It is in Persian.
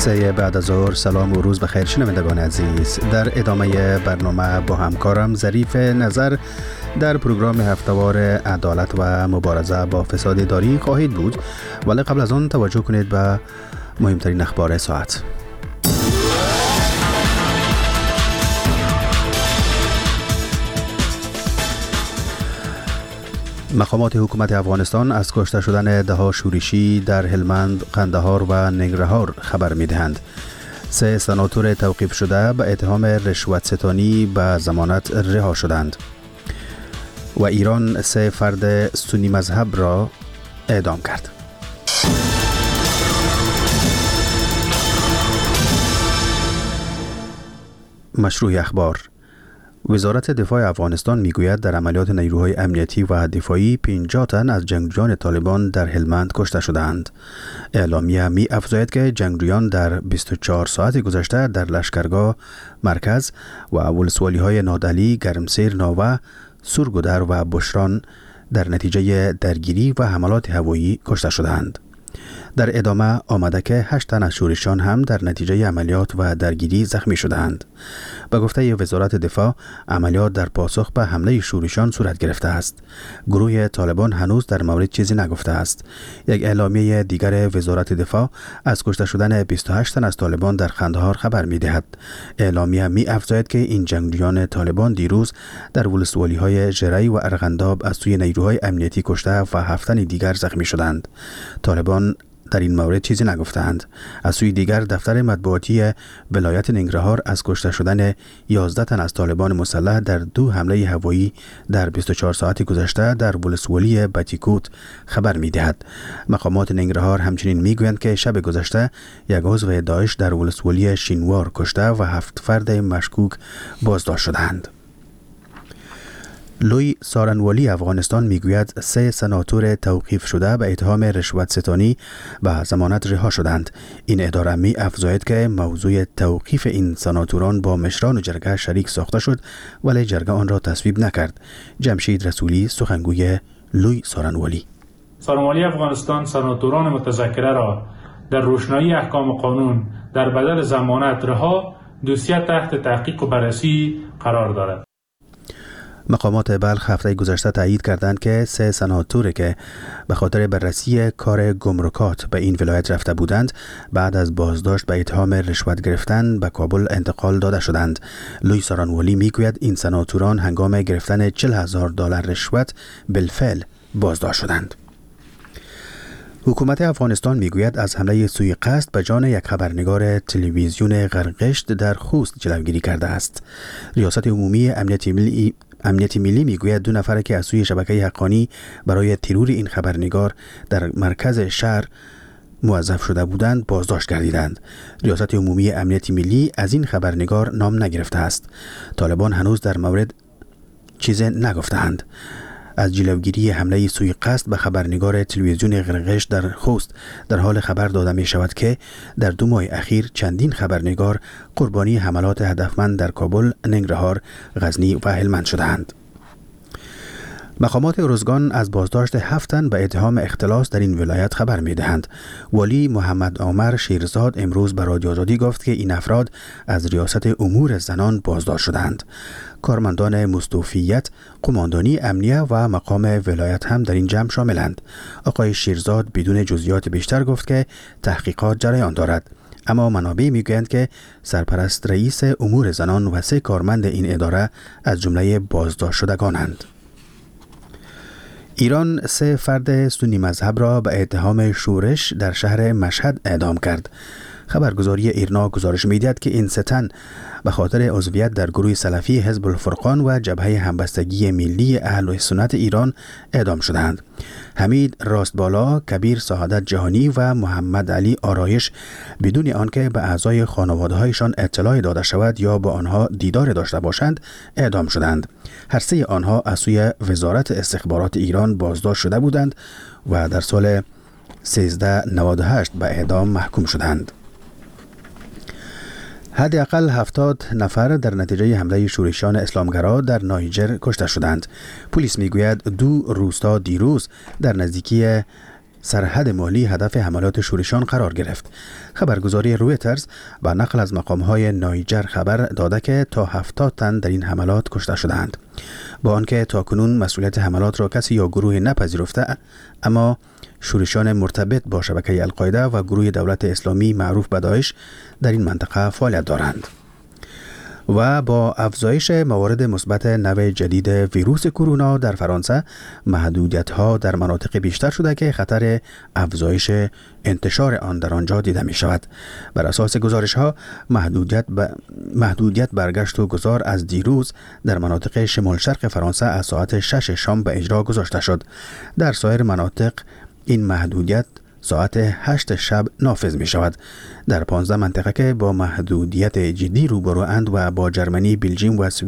سه بعد از ظهر. سلام و روز بخیر شنوندگان عزیز. در ادامه برنامه با همکارم ظریف نظر در پروگرام هفتهوار عدالت و مبارزه با فساد اداری خواهید بود، ولی قبل از آن توجه کنید به مهمترین اخبار ساعت. مقامات حکومت افغانستان از کشته شدن ده‌ها شورشی در هلمند، قندهار و ننگرهار خبر می‌دهند. 3 سناتور توقیف شده به اتهام رشوت ستانی به ضمانت رها شدند و ایران 3 فرد سنی مذهب را اعدام کرد. مشروع اخبار. وزارت دفاع افغانستان میگوید در عملیات نیروهای امنیتی و دفاعی 50 تن از جنگجویان طالبان در هلمند کشته شدند. اعلامیه می افزاید که جنگجویان در 24 ساعت گذشته در لشکرگاه مرکز و ولسوالی های نادعلی، گرمسیر، ناوه، سورگودر و بشران در نتیجه درگیری و حملات هوایی کشته شدند. در ادامه آمده که 8 تن از شورشیان هم در نتیجه عملیات و درگیری زخمی شدند. به گفته وزارت دفاع، عملیات در پاسخ به حمله شورشیان صورت گرفته است. گروه طالبان هنوز در مورد چیزی نگفته است. یک اعلامیه دیگر وزارت دفاع از کشته شدن 28 تن از طالبان در قندهار خبر می‌دهد. اعلامیه می‌افزاید که این جنگجویان طالبان دیروز در ولسوالی‌های ژری و ارغنداب از سوی نیروهای امنیتی کشته و 7 تن دیگر زخمی شدند. طالبان در این مورد چیزی نگفتند. از سوی دیگر دفتر مطبوعاتی ولایت ننگرهار از کشته شدن 11 تن از طالبان مسلح در 2 حمله هوایی در 24 ساعت گذشته در ولسوالی بتیکوت خبر می‌دهد. مقامات ننگرهار همچنین می‌گویند که شب گذشته یک عضو داعش در ولسوالی شینوار کشته و 7 فرد مشکوک بازداشت شدند. لوی سارنوالی افغانستان میگوید 3 سناتور توقیف شده به اتهام رشوت ستانی به ضمانت رها شدند. این اداره می افزاید که موضوع توقیف این سناتوران با مشران جرگه شریک ساخته شد، ولی جرگه آن را تصویب نکرد. جمشید رسولی، سخنگوی لوی سارنوالی: سارنوالی افغانستان سناتوران متذکره را در روشنایی احکام قانون در بدل ضمانت رها دوسیه تحت تحقیق و بررسی قرار دارد. مقامات بلخ هفته گذشته تایید کردند که 3 سناتوری که به خاطر بررسی کار گمرکات به این ولایت رفته بودند بعد از بازداشت به اتهام رشوت گرفتن به کابل انتقال داده شدند. لوی سارنوالی میگوید این سناتوران هنگام گرفتن $40,000 رشوت بالفعل بازداشت شدند. حکومت افغانستان میگوید از حمله سوء قصد به جان یک خبرنگار تلویزیون غرغشت در خوست جلوگیری کرده است. ریاست عمومی امنیت ملی میگوید 2 نفر که از سوی شبکه حقانی برای ترور این خبرنگار در مرکز شهر موظف شده بودند بازداشت گردیدند. ریاست عمومی امنیت ملی از این خبرنگار نام نگرفته است. طالبان هنوز در مورد چیز نگفتند. از جلوگیری حمله سوء قصد به خبرنگار تلویزیون غرغشت در خوست در حال خبر داده می شود که در 2 ماه اخیر چندین خبرنگار قربانی حملات هدفمند در کابل، ننگرهار، غزنی و هلمند شدند. مقامات ارزگان از بازداشت 7 تن به اتهام اختلاس در این ولایت خبر می دهند. ولی محمد عامر شیرزاد امروز به رادیو آزادی گفت که این افراد از ریاست امور زنان بازداشت شدند. کارمندان مستوفیت، قماندانی امنیه و مقام ولایت هم در این جمع شاملند. آقای شیرزاد بدون جزئیات بیشتر گفت که تحقیقات جریان دارد، اما منابع میگویند که سرپرست رئیس امور زنان و 3 کارمند این اداره از جمله بازداشت شدگانند. ایران 3 فرد سنی مذهب را به اتهام شورش در شهر مشهد اعدام کرد. خبرگزاری ایرنا گزارش می‌دهد که این 3 تن به خاطر عضویت در گروه سلفی حزب الفرقان و جبهه همبستگی ملی اهل سنت ایران اعدام شدند. حمید راستبالا، کبیر سعادت جهانی و محمد علی آرایش بدون آنکه به اعضای خانواده‌هایشان اطلاع داده شود یا با آنها دیدار داشته باشند اعدام شدند. هر 3 آنها از سوی وزارت استخبارات ایران بازداشت شده بودند و در سال 1398 به اعدام محکوم شدند. حداقل 70 نفر در نتیجه حمله شورشیان اسلامگرا در نایجر کشته شدند. پلیس میگوید 2 روستا دیروز در نزدیکی سرحد مالی هدف حملات شورشیان قرار گرفت. خبرگزاری رویترز با نقل از مقام‌های نایجر خبر داده که تا 70 تن در این حملات کشته شدند. با آنکه تاکنون مسئولیت حملات را کسی یا گروهی نپذیرفته، اما شورشیان مرتبط با شبکه القاعده و گروه دولت اسلامی معروف به داعش در این منطقه فعالیت دارند. و با افزایش موارد مثبت نوع جدید ویروس کرونا در فرانسه، محدودیت‌ها در مناطق بیشتر شده که خطر افزایش انتشار آن در آنجا دیده می شود. بر اساس گزارش‌ها، محدودیت برگشت و گذار از دیروز در مناطق شمال شرق فرانسه از ساعت 6 شام به اجرا گذاشته شد. در سایر مناطق این محدودیت ساعت 8 شب نافذ می شود. در 15 منطقه که با محدودیت جدی روبرو اند و با جرمنی، بلژیم و